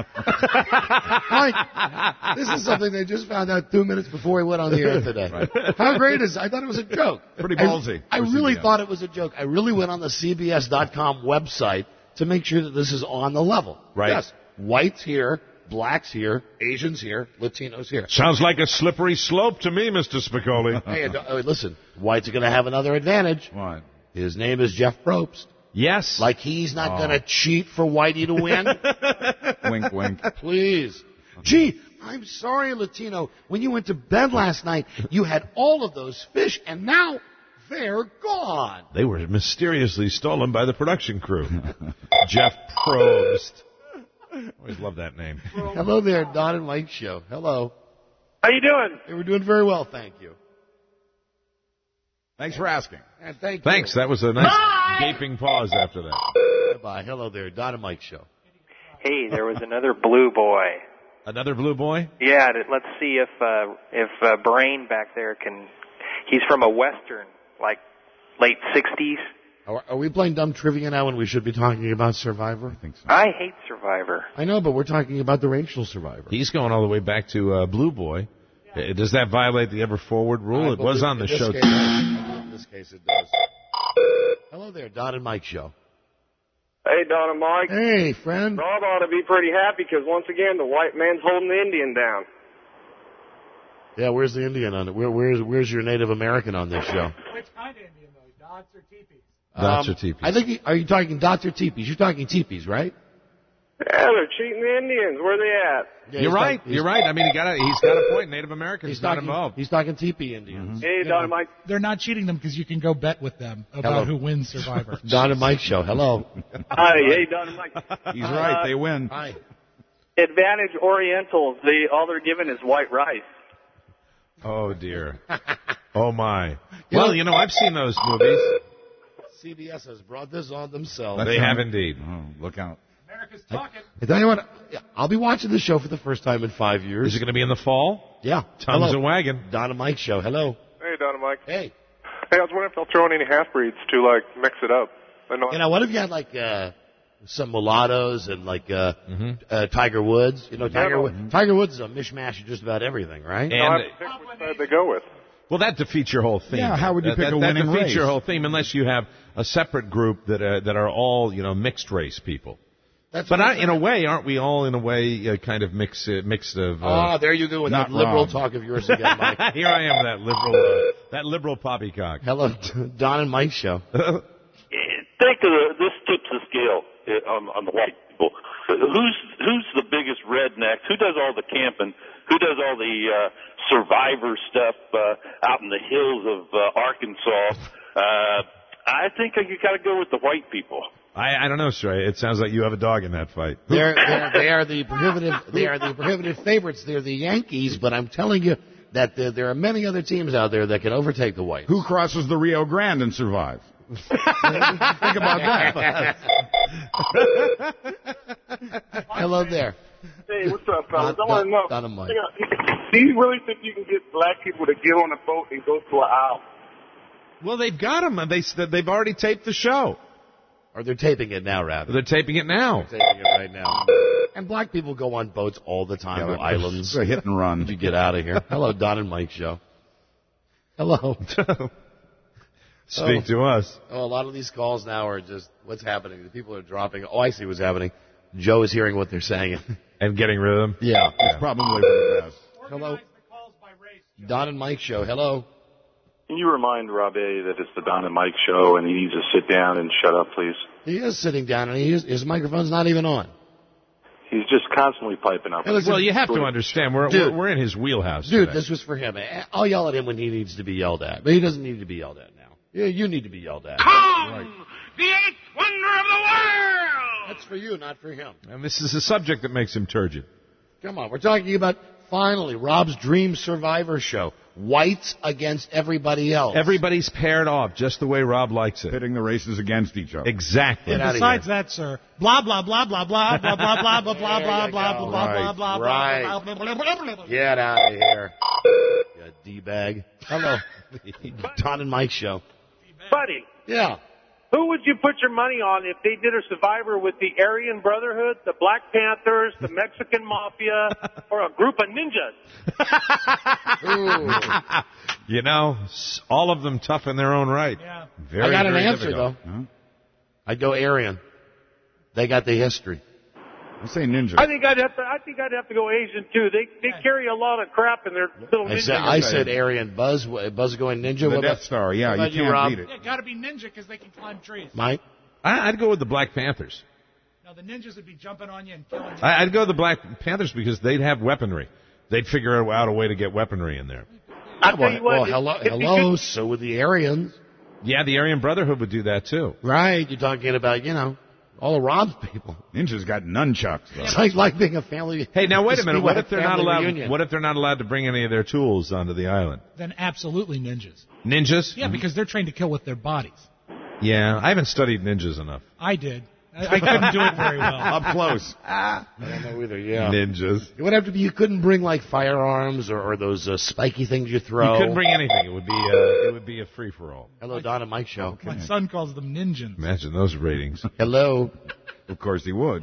Mike, this is something they just found out two minutes before we went on the air today. Right. How great is it? I thought it was a joke. Pretty ballsy. I, I really thought it was a joke. I really went on the C B S dot com website to make sure that this is on the level. Right. Yes, whites here, blacks here, Asians here, Latinos here. Sounds like a slippery slope to me, Mister Spicoli. Hey, uh, listen, whites are going to have another advantage. What? His name is Jeff Probst. Yes. Like he's not Oh. going to cheat for Whitey to win. Wink, wink. Please. Gee, I'm sorry, Latino. When you went to bed last night, you had all of those fish, and now they're gone. They were mysteriously stolen by the production crew. Jeff Probst. Always love that name. Hello there, Don and Mike Show. Hello. How you doing? Hey, we're doing very well, thank you. Thanks for asking. And thank Thanks. you. That was a nice Bye. gaping pause after that. Bye. Hello there. Don and Mike Show. Hey, there was another blue boy. Another blue boy? Yeah, let's see if uh, if uh, Brain back there can. He's from a western, like late sixties. Are, are we playing dumb trivia now when we should be talking about Survivor? I think so. I hate Survivor. I know, but we're talking about the racial Survivor. He's going all the way back to uh, Blue Boy. Yeah. Does that violate the ever forward rule? I it was on the show. Case, in this case, it does. Hello there, Don and Mike Show. Hey, Don and Mike. Hey, friend. Rob ought to be pretty happy because, once again, the white man's holding the Indian down. Yeah, where's the Indian on it? Where, where's, where's your Native American on this show? Which kind of Indian, though? Dots or teepees? Dots um, or teepees? I think, you, are you talking dots or teepees? You're talking teepees, right? Yeah, they're cheating the Indians. Where are they at? Yeah, You're right. Talking, You're right. I mean, he got a, he's got a point. Native Americans he's not talking, involved. He's talking teepee Indians. Mm-hmm. Hey, Don and Mike. They're not cheating them because you can go bet with them about Hello. who wins Survivor. Don and Mike Show. Hello. Hi. Hey, Don and Mike. He's uh, right. They win. Hi. Advantage Orientals. They all they're given is white rice. Oh dear. Oh my. Well, you know, I've seen those movies. C B S has brought this on themselves. They have indeed. Oh, look out. America's talking. I tell you what, I'll be watching the show for the first time in five years. Is it going to be in the fall? Yeah. Tons of wagon. Don and Mike Show. Hello. Hey, Don and Mike. Hey. Hey, I was wondering if they'll throw in any half-breeds to, like, mix it up. I know you know, what if you had, like, uh, some mulattoes and, like, uh, mm-hmm. uh, Tiger Woods? You know, Tiger, Wo- mm-hmm. Tiger Woods is a mishmash of just about everything, right? And I'll have to pick which side they go with. Well, that defeats your whole theme. Yeah, how would you that, pick that, a that winning defeats race? your whole theme unless you have a separate group that uh, that are all, you know, mixed race people. That's but I, in a way, aren't we all in a way uh, kind of mix, uh, mixed of? Uh, ah, there you go with that liberal talk of yours again, Mike. Here I am, that liberal, uh, that liberal poppycock. Hello, Don and Mike Show. Think of the, this tips the scale on, on the white people. Who's who's the biggest redneck? Who does all the camping? Who does all the uh, survivor stuff uh, out in the hills of uh, Arkansas? Uh, I think you got to go with the white people. I, I don't know, Stray. It sounds like you have a dog in that fight. They're, they're, they are the prohibitive. They are the prohibitive favorites. They're the Yankees, but I'm telling you that there, there are many other teams out there that can overtake the Whites. Who crosses the Rio Grande and survive? Think about that. Hello there. Hey, what's up, fellas? I want to know. Dynamite. Do you really think you can get black people to get on a boat and go to an aisle? Well, they've got them. They they've already taped the show. Or they're taping it now, rather. They're taping it now. They're taping it right now. And black people go on boats all the time, yeah, to islands. It's a hit and run. Did you get out of here? Hello, Don and Mike Show. Hello. Speak oh. to us. Oh, a lot of these calls now are just, what's happening? The people are dropping. Oh, I see what's happening. Joe is hearing what they're saying. And getting rid of them? Yeah. It's probably for the best. Hello. Don and Mike Show. Hello. Can you remind Rob A. that it's the Don and Mike Show and he needs to sit down and shut up, please? He is sitting down and he is, his microphone's not even on. He's just constantly piping up. Hey, listen, well, you have to understand, we're, dude, we're, we're in his wheelhouse Dude, today. this was for him. I'll yell at him when he needs to be yelled at. But he doesn't need to be yelled at now. Yeah, you need to be yelled at. Come! Right. The eighth wonder of the world! That's for you, not for him. And this is a subject that makes him turgid. Come on, we're talking about, finally, Rob's Dream Survivor Show. Whites against everybody else. Everybody's paired off just the way Rob likes it. Pitting the races against each other. Exactly. And besides that, sir, blah, blah, blah, blah, blah, blah, blah, blah, blah, blah, blah, blah, blah, blah, blah, right. blah, blah, blah, blah, blah. Get out of here. You D-bag. Hello. Don and Mike Show. Buddy. Yeah. Who would you put your money on if they did a Survivor with the Aryan Brotherhood, the Black Panthers, the Mexican Mafia, or a group of ninjas? You know, all of them tough in their own right. Yeah. Very, I got an very answer, difficult. though. Huh? I'd go Aryan. They got the history. I say ninja. I think I'd have to. I think I'd have to go Asian too. They they carry a lot of crap in their little ninja. I said, I said Aryan. Buzz, Buzz going ninja. The what Death about, Star. Yeah, you can't you, Rob? beat it. Yeah, got to be ninja because they can climb trees. Mike? I, I'd go with the Black Panthers. No, the ninjas would be jumping on you and killing you. I, I'd go with the Black Panthers because they'd have weaponry. They'd figure out a way to get weaponry in there. I'll tell you what. Well, hello, hello. So would the Aryans. Yeah, the Aryan Brotherhood would do that too. Right. You're talking about, you know, All of Rob's people. Ninjas got nunchucks. Though. It's like, like being a family. Hey, now wait a minute. What like if they're not allowed? Reunion. What if they're not allowed to bring any of their tools onto the island? Then absolutely ninjas. Ninjas? Yeah, because they're trained to kill with their bodies. Yeah, I haven't studied ninjas enough. I did. I, I couldn't do it very well. Up close. I don't know either. Yeah. Ninjas. It would have to be. You couldn't bring like firearms or, or those uh, spiky things you throw. You couldn't bring anything. It would be. Uh, it would be a free for all. Hello, Don and Mike show. My son calls them ninjas. Imagine those ratings. Hello. Of course he would.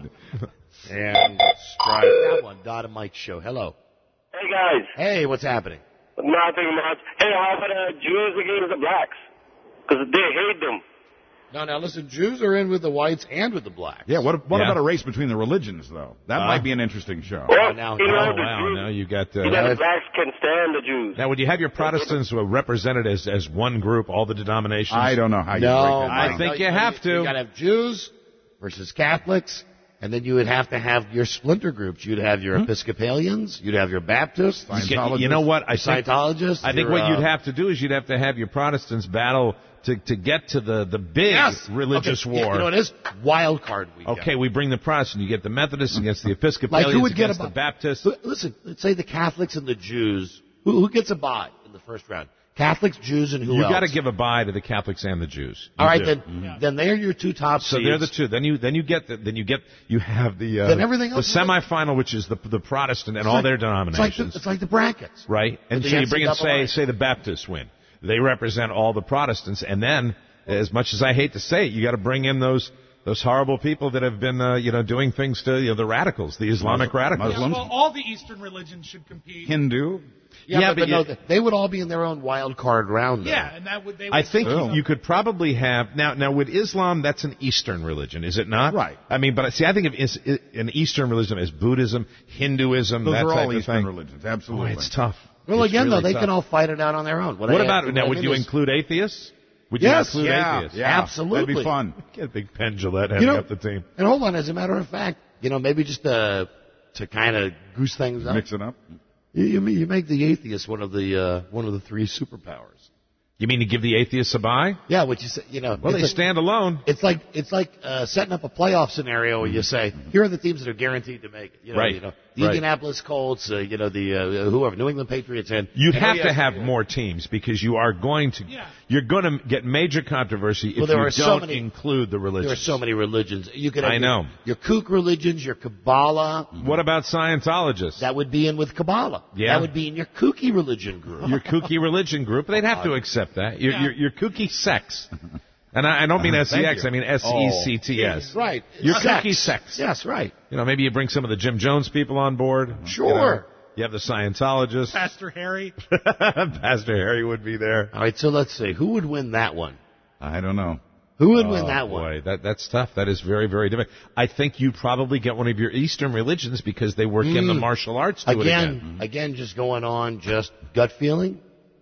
And strike that one. Don and Mike show. Hello. Hey, guys. Hey, what's happening? Nothing much. Hey, how about uh, Jews against the blacks? Because they hate them. No, now listen, Jews are in with the whites and with the blacks. Yeah, what what Yeah. about a race between the religions, though? That Uh, might be an interesting show. Well, Oh, now- you know, Oh the wow! Jews, Now you got. you know, Uh, the blacks can stand the Jews. now, would you have your Protestants who are represented as as one group, all the denominations? I don't know how you No, break that I down. think no, you have You to. got to have Jews versus Catholics, and then you would have to have your splinter groups. You'd have your Episcopalians, you'd have your Baptists, You get- You know what? I think, Scientologists. I think your, what uh, you'd have to do is you'd have to have your Protestants battle to to get to the the big Yes. religious Okay, yeah, war. You know what it is? Wild card weekend. Okay, we bring the Protestant. You get the Methodists against the Like Episcopalians who would get against a the buy? Baptists. L- Listen, let's say the Catholics and the Jews. Who, who gets a bye in the first round? Catholics, Jews, and who You else? got to give a bye to the Catholics and the Jews. You All right, do. then, then they're your two top So seeds. they're the two. Then you then you get the, then you get you have the uh, Then everything the else is like- semifinal, which is the the Protestant and It's all like- their It's like, denominations, the, it's like the brackets. right? And the so you bring in N C double A. say say the Baptists win. They represent all the Protestants, and then, as much as I hate to say it, you got to bring in those those horrible people that have been uh, you know doing things to you know the radicals, the Islamic radicals. Yeah, well, all the Eastern religions should compete. Hindu. Yeah, Yeah, but, but but no, you- they would all be in their own wild card round. Though. Yeah, and that would they. Would I think Oh. you could probably have now. Now, with Islam, that's an Eastern religion, is it not? Right. I mean, but see, I think of is, an Eastern religion as Buddhism, Hinduism, Those that are type all of Eastern thing. religions. Boy, Absolutely. it's tough. Well, It's again, really though, they tough. can all fight it out on their own. What I- about I now? Would mean, you there's- include atheists? Would you Yes, include yeah, atheists? yeah. Absolutely. That'd be fun. Get a big Penn Jillette You heading know, up the team. And hold on, as a matter of fact, you know, maybe just to to kind of goose things up, Mix it up. you, you you make the atheist one of the uh, one of the three superpowers. You mean to give the atheists a bye? Yeah, which you say, you know, Well, it's they like, stand alone. It's like it's like uh, setting up a playoff scenario where you say, here are the teams that are guaranteed to make it. You know, Right. You know, the Right. Indianapolis Colts, uh, you know, the uh, whoever, New England Patriots, and You'd and have yes, to have more teams because you are going to Yeah. you're going to get major controversy if Well, there you are so don't many- include the religions. There are so many religions. You could have I your, know. your kook religions, your Kabbalah. What about Scientologists? That would be in with Kabbalah. Yeah. That would be in your kooky religion group. Your kooky religion group. They'd have to accept that. Your, Yeah. your, your kooky sex. And I, I don't mean Uh, S E X, I thank you. mean S E C T S. Right. Your Sex. kooky sex. Yes, right. You know, maybe you bring some of the Jim Jones people on board. Sure. You know, you have the Scientologists. Pastor Harry. Pastor Harry would be there. All right, so let's see. Who would win that one? I don't know. Who would Oh, win that boy, one? that that's tough. That is very, very difficult. I think you probably get one of your Eastern religions because they work in the Mm. martial arts to Again, it again. again, just going on just gut feeling.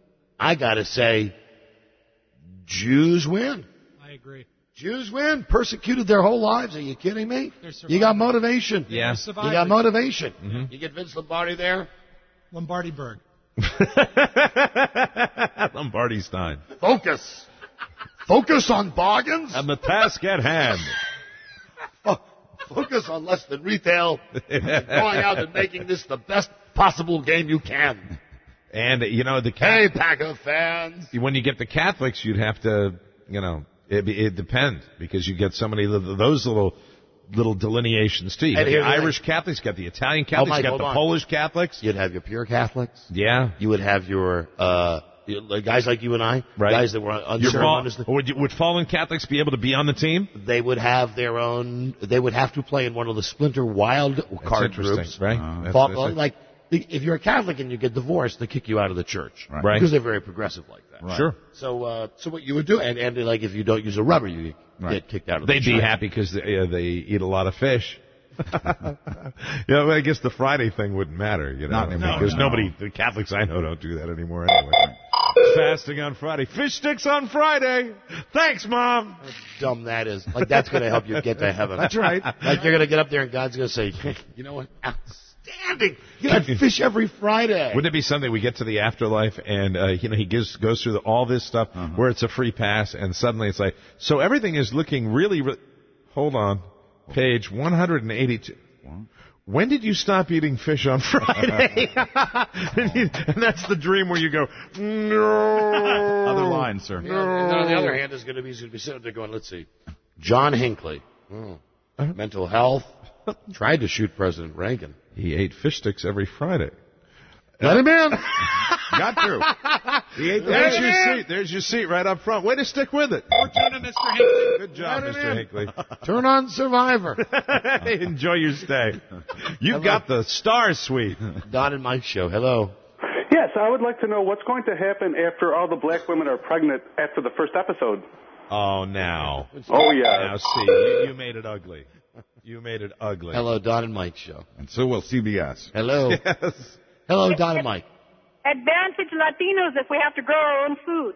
I got to say, Jews win. I agree. Jews win. Persecuted their whole lives. Are you kidding me? They're You got survivors. motivation. Yeah. You Survivors. got motivation. Mhm. You get Vince Lombardi there. Lombardi-Berg. Lombardi Stein. Focus. Focus on bargains. And the task at hand. Fo- Focus on less than retail. And going out and making this the best possible game you can. And, you know, the Hey, Catholic, Packer fans. when you get the Catholics, you'd have to, you know, it, it depends because you get so many of those little little delineations too. You got And the here's the Irish Catholics, got the Italian Catholics, Mike, you got hold the on. Polish Catholics. You'd have your pure Catholics. Yeah. You would have your uh, you- guys like you and I, Right. guys that were Your fall, unceremoniously. would, you, would fallen Catholics be able to be on the team? They would have their own. They would have to play in one of the splinter wild card interesting, groups. right? Uh, That's- Fall- that's- like if you're a Catholic and you get divorced, they kick you out of the church, Right. Because they're very progressive like that. Right. Sure. So, uh, so what you would do, and, and like if you don't use a rubber, you Right. get kicked out of the They'd church. be happy because they, uh, they eat a lot of fish. yeah, well, I guess the Friday thing wouldn't matter, you know, Not anymore. because No. nobody, the Catholics I know don't do that anymore anyway. Fasting on Friday, fish sticks on Friday. Thanks, Mom. How dumb that is. Like that's going to help you get to heaven. That's right. Like you're going to get up there and God's going to say, you know what? Outstanding. You had fish every Friday. Wouldn't it be something we get to the afterlife and uh, you know he gives goes through the, all this stuff Uh-huh. where it's a free pass and suddenly it's like so everything is looking really. Re- Hold on. Page one hundred eighty-two. When did you stop eating fish on Friday? and, you, and that's the dream where you go, no. Other line, sir. No. On the other hand, is going to be, he's going to be sitting there going, let's see, John Hinckley, oh. mental health, tried to shoot President Reagan. He ate fish sticks every Friday. Let him in. Got through. He ate There's your in. seat. There's your seat right up front. Way to stick with it. Fortuna, Mister Hinckley. Good job, Mister Hinckley. Turn on Survivor. Enjoy your stay. You've Hello. got the star suite. Don and Mike show. Hello. Yes, I would like to know what's going to happen after all the black women are pregnant after the first episode. Oh, now. Oh, yeah. Now, see, you, you made it ugly. You made it ugly. Hello, Don and Mike show. And so will C B S. Hello. Yes. Hello, Don and Mike. Advantage Latinos if we have to grow our own food.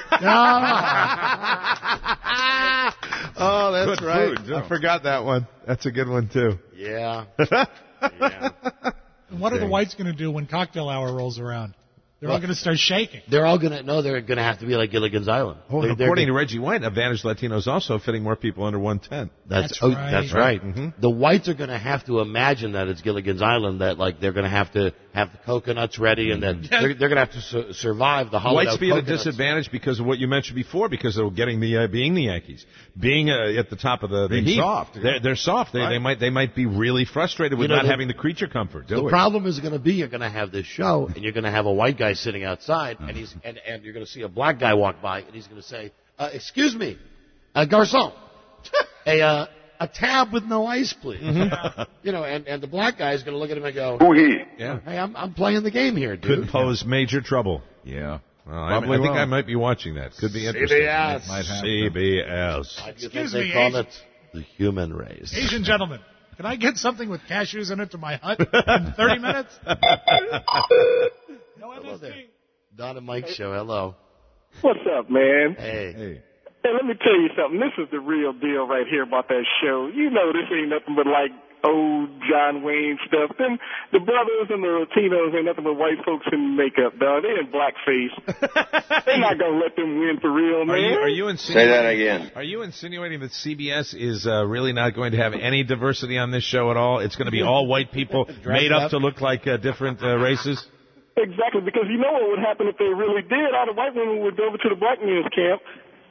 Oh, that's good right. Food, I forgot that one. That's a good one, too. Yeah. yeah. And what are the whites going to do when cocktail hour rolls around? They're well, all going to start shaking. They're all going to, no, they're going to have to be like Gilligan's Island. Oh, they, according to Reggie White, Advantage Latinos also fitting more people under one ten. That's, that's oh, right. That's right. Mm-hmm. The whites are going to have to imagine that it's Gilligan's Island, that like they're going to have to have the coconuts ready, and that they're, they're going to have to su- survive the hollowed Whites out be at a coconuts. disadvantage because of what you mentioned before, because of getting the uh, being the Yankees, being uh, at the top of the, the being heap. soft. Yeah. They're, they're soft. They, right. they might they might be really frustrated with you know, not the, having the creature comfort. Do the it. problem is going to be you're going to have this show, and you're going to have a white guy sitting outside, and he's and, and you're going to see a black guy walk by, and he's going to say, uh, "Excuse me, uh, garçon, a uh, a tab with no ice, please." Mm-hmm. You know, and, and the black guy is going to look at him and go, Who he? Yeah. "Hey, I'm I'm playing the game here, dude." Could pose major trouble. Yeah. Well, I, I think well. I might be watching that. Could be interesting. C B S. Might have C B S. Why do you Excuse think me, they call Asian- it the human race? Asian gentlemen, can I get something with cashews in it to my hut in thirty minutes? No M S G. Don and Mike show. Hello. What's up, man? Hey. Hey. Hey, let me tell you something. This is the real deal right here about that show. You know this ain't nothing but like old John Wayne stuff. Them, the brothers and the Latinos ain't nothing but white folks in makeup, dog. They in blackface. They're not going to let them win for real, man. Are you, are you insinuating, Say that again. Are you insinuating that C B S is uh, really not going to have any diversity on this show at all? It's going to be all white people made up, up to look like uh, different uh, races? Exactly, because you know what would happen if they really did. All the white women would go over to the black men's camp.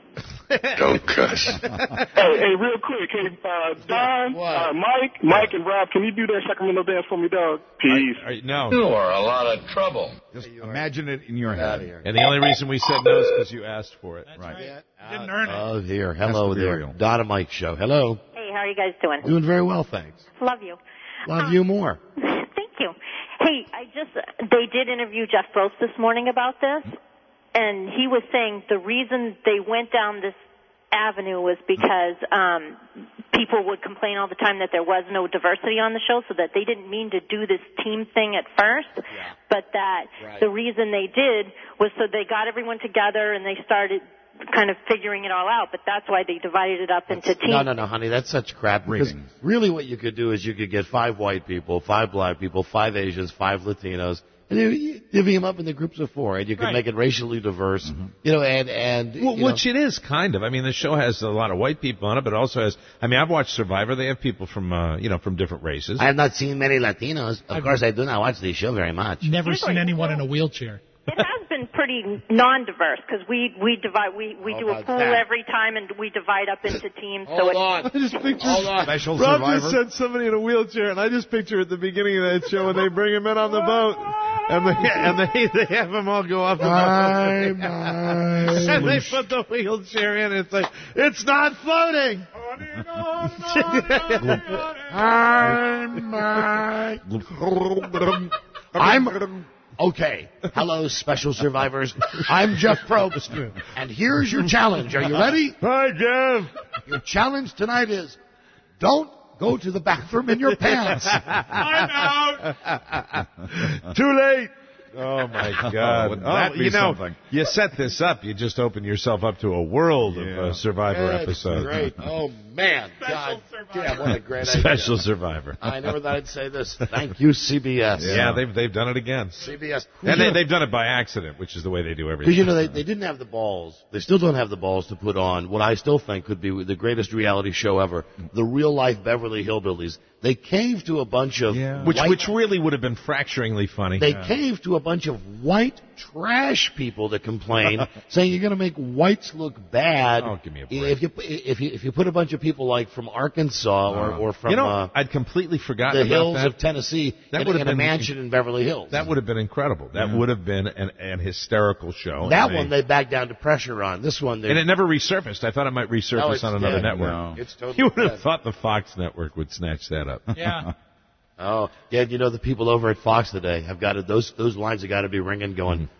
Don't cuss. hey, hey, real quick. Hey, uh, Don, uh, Mike, Mike and Rob, can you do that Sacramento dance for me, dog? Peace. Are, are, no. You are a lot of trouble. Just imagine it in your head. And the only reason we said no is because you asked for it. That's Right. right. You didn't earn it. Oh, here. Hello there. Don and Mike show. Hello. Hey, how are you guys doing? Doing very well, thanks. Love you. Love Um, you more. Thank you. Hey, I just, they did interview Jeff Probst this morning about this, and he was saying the reason they went down this avenue was because um, people would complain all the time that there was no diversity on the show, so that they didn't mean to do this team thing at first, Yeah. but that Right. the reason they did was so they got everyone together and they started kind of figuring it all out, but that's why they divided it up into teams. No, no, no, honey, that's such crap. Because Ratings. really what you could do is you could get five white people, five black people, five Asians, five Latinos, and you, you divvy them up into groups of four, and you could Right. make it racially diverse, mm-hmm. you know, and, and Well, you which know, it is, kind of. I mean, the show has a lot of white people on it, but it also has, I mean, I've watched Survivor. They have people from, uh, you know, from different races. I have not seen many Latinos. Of course, I do not watch the show very much. Never seen anyone in a wheelchair. It has been pretty non-diverse because we we divide we we How do a about pool that? every time and we divide up into teams. Hold so it, on. I just picture Hold on. Special Rob Survivor. just said somebody in a wheelchair, and I just picture at the beginning of that show when they bring him in on the boat, and they and they they have him all go up the My, boat, my. and they put the wheelchair in. And it's like it's not floating. I'm my. I'm okay. Hello, special survivors. I'm Jeff Probst, and here's your challenge. Are you ready? Hi, Jeff. Your challenge tonight is don't go to the bathroom in your pants. I'm out. Too late. Oh, my God. Wouldn't that oh, be you know, something? you set this up, you just open yourself up to a world Yeah. of uh, Survivor That's episodes. great. Oh, man. God. Yeah, what a great Special idea. Survivor. I never thought I'd say this. Thank you, C B S. Yeah, yeah they've they've done it again. C B S. And they, they've done it by accident, which is the way they do everything. Because, you know, they, they didn't have the balls. They still don't have the balls to put on what I still think could be the greatest reality show ever, the real-life Beverly Hillbillies. They caved to a bunch of yeah. which white, which really would have been fracturingly funny. They yeah. caved to a bunch of white trash people that complain, saying you're going to make whites look bad. Oh, give me a break. If you if you if you put a bunch of people like from Arkansas or or from you know, uh, I'd completely forgotten the about hills that. of Tennessee that in, would have in been a mansion in Beverly Hills. That would have been incredible. That Yeah. would have been an, an hysterical show. That and one they backed down to pressure on. This one they and it never resurfaced. I thought it might resurface No, it's on another dead. network. No. It's totally you would have dead. thought the Fox network would snatch that up. Yeah. Oh, yeah, you know, the people over at Fox today have got to, those, those lines have got to be ringing going,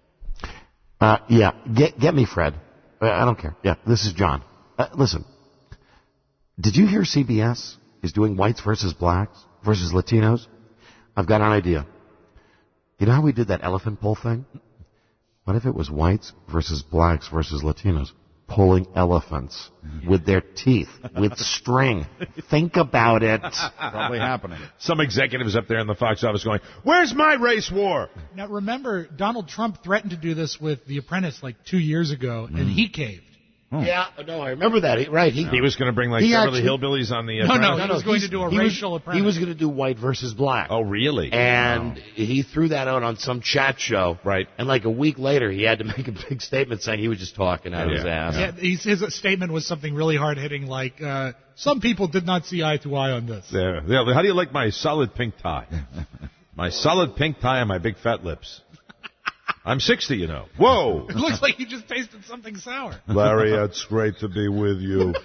uh, yeah, get, get me, Fred. Uh, I don't care. Yeah, this is John. Uh, listen, did you hear C B S is doing whites versus blacks versus Latinos? I've got an idea. You know how we did that elephant poll thing? What if it was whites versus blacks versus Latinos? Pulling elephants with their teeth, with string. Think about it. Probably happening. Some executives up there in the Fox office going, "Where's my race war?" Now, remember, Donald Trump threatened to do this with The Apprentice like two years ago, Mm. and he caved. Yeah, no, I remember that. He, right. He, He was going to bring like He Beverly actually- Hillbillies on the. Uh, No, no, Apprentice? he was going to do a he racial was, apprentice. He was going to do white versus black. Oh, really? And he threw that out on some chat show. Right. And like a week later, he had to make a big statement saying he was just talking out of his ass. Yeah, he's, his statement was something really hard-hitting, like, uh, some people did not see eye to eye on this. There. There. How do you like my solid pink tie? My solid pink tie and my big fat lips. I'm sixty, you know. Whoa! It looks like you just tasted something sour. Larry, it's great to be with you.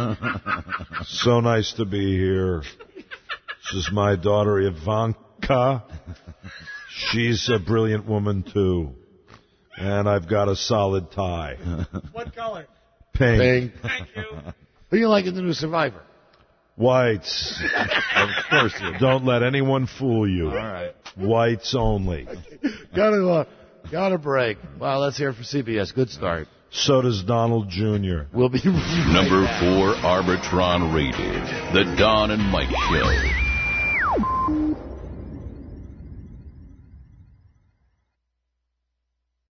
So nice to be here. This is my daughter, Ivanka. She's a brilliant woman, too. And I've got a solid tie. What color? Pink. Pink. Thank you. Who do you like in the new Survivor? Whites. Of course you. Don't let anyone fool you. All right. Whites only. Gotta, uh, gotta break. Well, let's hear it for C B S. Good start. So does Donald Junior We'll be Number four, Arbitron rated. The Don and Mike Show.